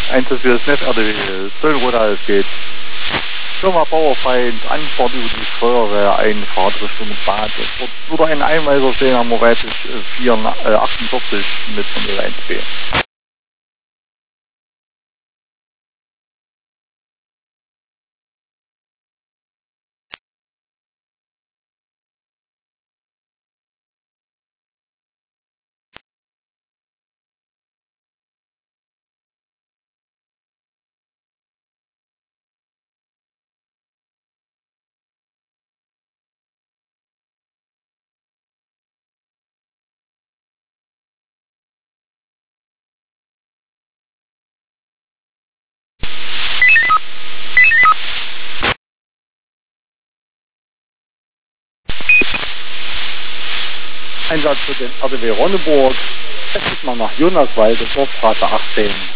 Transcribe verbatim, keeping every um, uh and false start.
Einsatz für das N E F R D W, Zöllroda, es geht. Firma Bauerfeind, Anfahrt über die Steuerwehr, Einfahrt Richtung Bad. Es wird wieder einen Einweiser sehen, haben wir weiter vier achtundvierzig mit von null eins B. Einsatz für den R D W Ronneburg. Es ist mal nach Jonaswalde, Dorfstraße achtzehn.